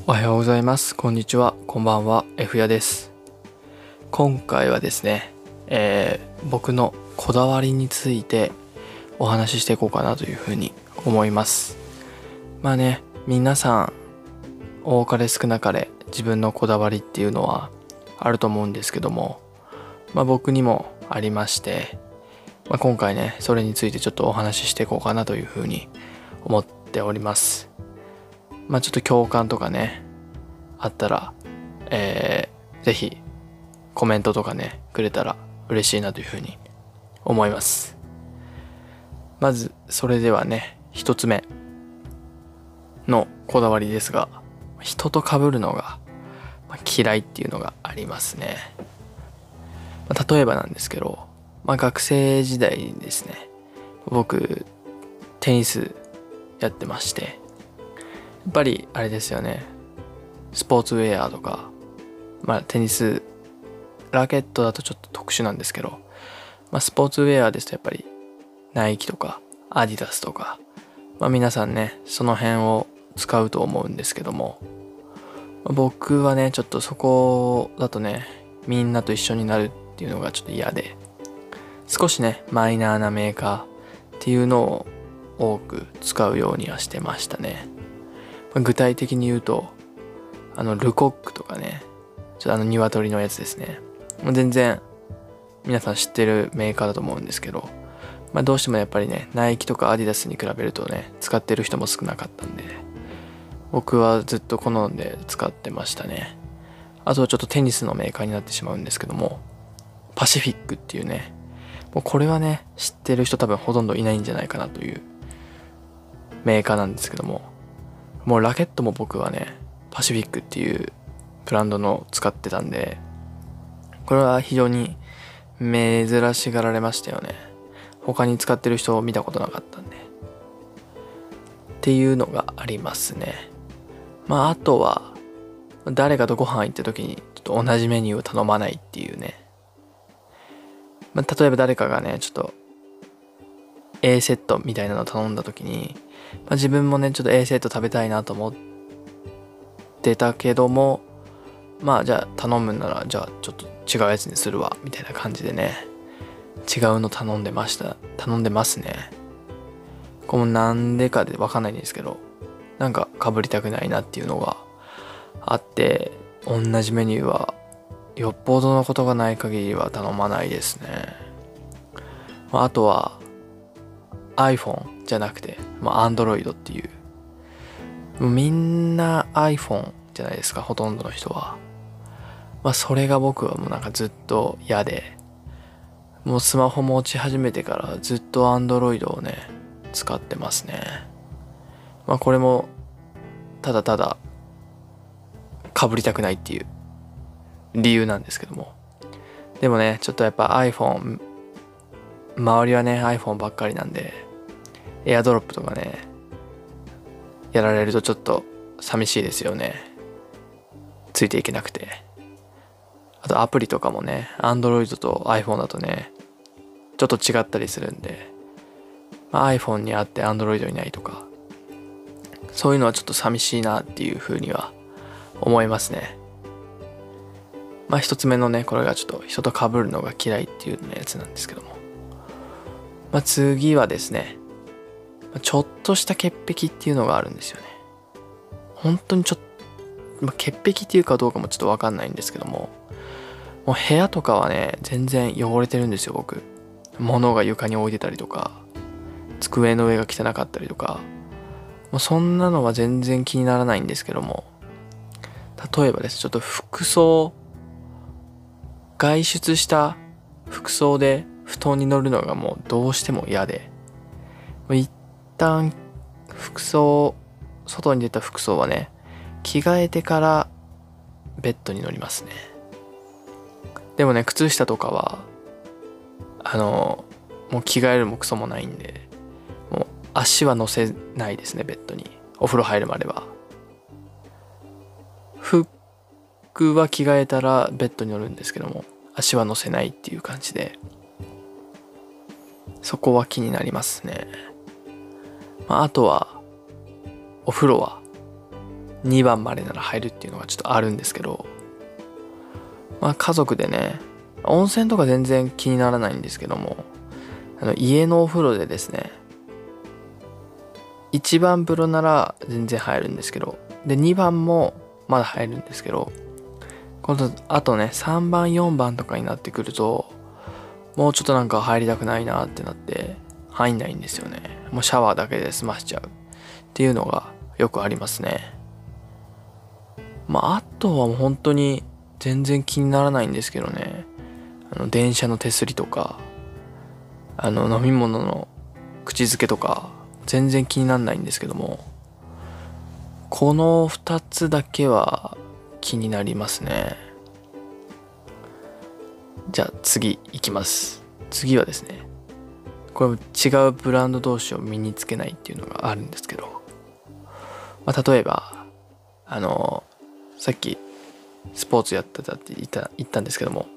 おはようございます。こんにちは。こんばんは。F やです。今回はですね、僕のこだわりについてお話ししていこうかなというふうに思います。まあね、皆さん多かれ少なかれ自分のこだわりっていうのはあると思うんですけども、僕にもありまして、今回ね、それについてちょっとお話ししていこうかなというふうに思っております。ちょっと共感とかね、あったら、ぜひコメントとかね、くれたら嬉しいなというふうに思います。まず、それではね、一つ目のこだわりですが、人と被るのが嫌いっていうのがありますね。例えばなんですけど、学生時代にですね、僕、テニスやってまして、やっぱりあれですよね、スポーツウェアとか、テニスラケットだとちょっと特殊なんですけど、スポーツウェアですとやっぱりナイキとかアディダスとか、皆さんねその辺を使うと思うんですけども、僕はねちょっとそこだとねみんなと一緒になるっていうのがちょっと嫌で、少しねマイナーなメーカーっていうのを多く使うようにはしてましたね。具体的に言うとルコックとかね、ちょっと鶏のやつですね。全然皆さん知ってるメーカーだと思うんですけど、どうしてもやっぱりねナイキとかアディダスに比べるとね使ってる人も少なかったんで、僕はずっと好んで使ってましたね。あとはちょっとテニスのメーカーになってしまうんですけども、パシフィックっていうね、もうこれはね知ってる人多分ほとんどいないんじゃないかなというメーカーなんですけども、もうラケットも僕はねパシフィックっていうブランドの使ってたんで、これは非常に珍しがられましたよね。他に使ってる人を見たことなかったんでっていうのがありますね。あとは誰かとご飯行った時にちょっと同じメニューを頼まないっていうね。例えば誰かがねちょっと A セットみたいなのを頼んだ時に、自分もねちょっと A セット食べたいなと思ってたけども、じゃあ頼むならじゃあちょっと違うやつにするわみたいな感じでね、違うの頼んでますね。これもなんでかでわかんないんですけど、なんか被りたくないなっていうのがあって、同じメニューはよっぽどのことがない限りは頼まないですね。あとは iPhone じゃなくて、Android っていう、みんな iPhone じゃないですか、ほとんどの人は。それが僕はもうなんかずっと嫌で、もうスマホ持ち始めてからずっと Android をね使ってますね。これもただただ被りたくないっていう理由なんですけども、でもねちょっとやっぱ iPhone、 周りはね iPhone ばっかりなんで、AirDrop とかねやられるとちょっと寂しいですよね。ついていけなくて。あとアプリとかもね Android と iPhone だとねちょっと違ったりするんで、iPhone にあって Android にないとか、そういうのはちょっと寂しいなっていう風には思いますね。一つ目のねこれがちょっと人と被るのが嫌いっていうのやつなんですけども、次はですね、ちょっとした潔癖っていうのがあるんですよね。本当にちょっと、潔癖っていうかどうかもちょっとわかんないんですけども、もう部屋とかはね全然汚れてるんですよ僕。物が床に置いてたりとか、机の上が汚かったりとか、もうそんなのは全然気にならないんですけども、例えばですちょっと外出した服装で布団に乗るのがもうどうしても嫌で、一旦外に出た服装はね着替えてからベッドに乗りますね。でもね靴下とかはもう着替えるもクソもないんで、もう足は乗せないですねベッドに、お風呂入るまでは。服は着替えたらベッドに乗るんですけども、足は乗せないっていう感じで、そこは気になりますね。あとはお風呂は 2番までなら入るっていうのがちょっとあるんですけど、家族でね、温泉とか全然気にならないんですけども、家のお風呂でですね、1番風呂なら全然入るんですけど、で2番もまだ入るんですけど、あとね3番4番とかになってくると、もうちょっとなんか入りたくないなってなって入んないんですよね。もうシャワーだけで済ましちゃうっていうのがよくありますね。あとはもう本当に全然気にならないんですけどね、電車の手すりとか飲み物の口づけとか全然気にならないんですけども、この2つだけは気になりますね。じゃあ次いきます。次はですね、これ違うブランド同士を身につけないっていうのがあるんですけど、例えばさっきスポーツやってたって言ったんですけども、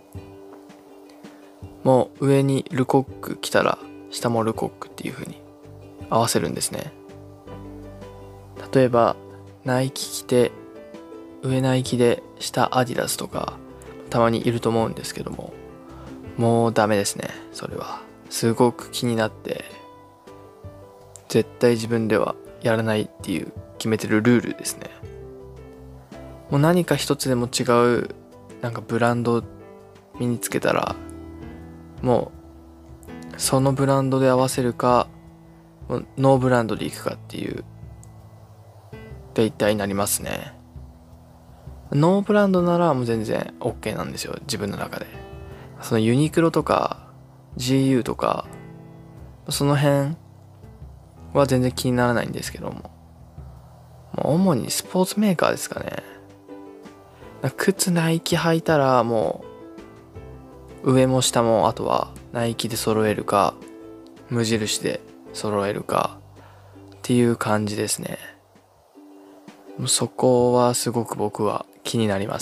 もう上にルコック着たら下もルコックっていう風に合わせるんですね。例えばナイキ着て上ナイキで下アディダスとかたまにいると思うんですけども、もうダメですね。それはすごく気になって、絶対自分ではやらないっていう決めてるルールですね。もう何か一つでも違うなんかブランド身につけたら、もうそのブランドで合わせるか、もうノーブランドでいくかっていう大体になりますね。ノーブランドならもう全然 OK なんですよ、自分の中で。そのユニクロとか GU とかその辺は全然気にならないんですけども、主にスポーツメーカーですかね。靴ナイキ履いたらもう上も下もあとはナイキで揃えるか無印で揃えるかっていう感じですね。そこはすごく僕は気になります。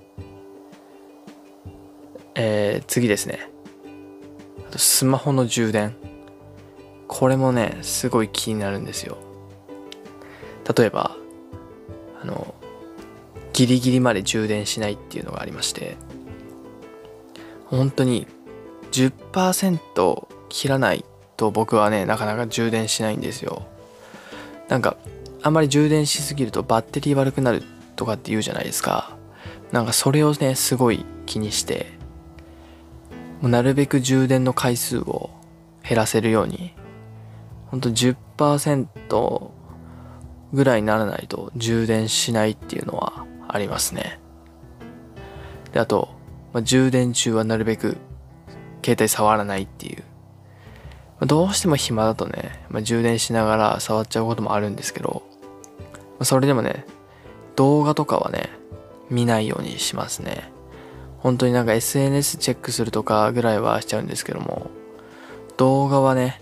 次ですね。あとスマホの充電。これもねすごい気になるんですよ。例えばギリギリまで充電しないっていうのがありまして、本当に 10% 切らないと僕はねなかなか充電しないんですよ。なんかあんまり充電しすぎるとバッテリー悪くなるとかって言うじゃないですか。なんかそれをねすごい気にして、もうなるべく充電の回数を減らせるように、ほんと 10% ぐらいにならないと充電しないっていうのはありますね。であと、充電中はなるべく携帯触らないっていう、どうしても暇だとね、充電しながら触っちゃうこともあるんですけど、それでもね動画とかはね見ないようにしますね。本当になんか SNS チェックするとかぐらいはしちゃうんですけども、動画はね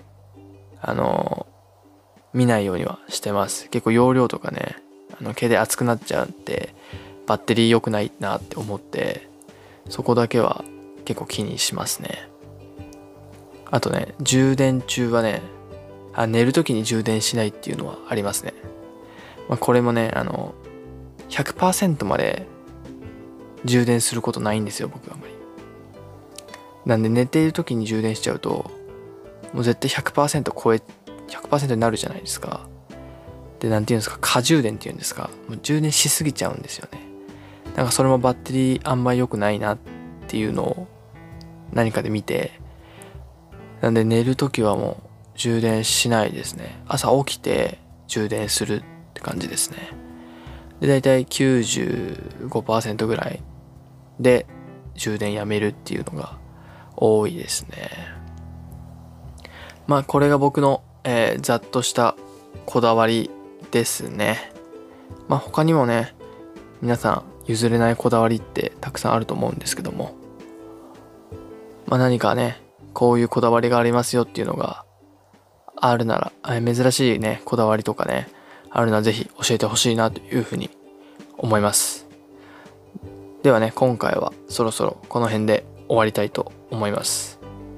見ないようにはしてます。結構容量とかね携帯熱くなっちゃってバッテリー良くないなって思って、そこだけは結構気にしますね。あとね充電中はね寝る時に充電しないっていうのはありますね。これもね100% まで充電することないんですよ、僕はあんまり。なんで寝ている時に充電しちゃうともう絶対 100% になるじゃないですか。でなんていうんですか、過充電っていうんですか、もう充電しすぎちゃうんですよね。なんかそれもバッテリーあんまり良くないなっていうのを何かで見て、なんで寝る時はもう充電しないですね。朝起きて充電するって感じですね。でだいたい 95% ぐらいで充電やめるっていうのが多いですね。これが僕の、ざっとしたこだわりですね。他にもね皆さん譲れないこだわりってたくさんあると思うんですけども、何かねこういうこだわりがありますよっていうのがあるなら、珍しいねこだわりとかねあるならぜひ教えてほしいなというふうに思います。ではね今回はそろそろこの辺で終わりたいと思います。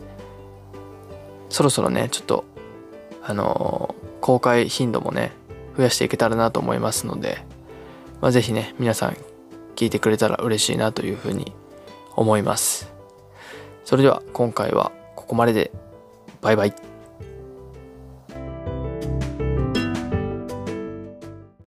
そろそろねちょっと公開頻度もね増やしていけたらなと思いますので、ぜひね皆さん聞いてくれたら嬉しいなというふうに思います。それでは今回はここまでで、バイバイ。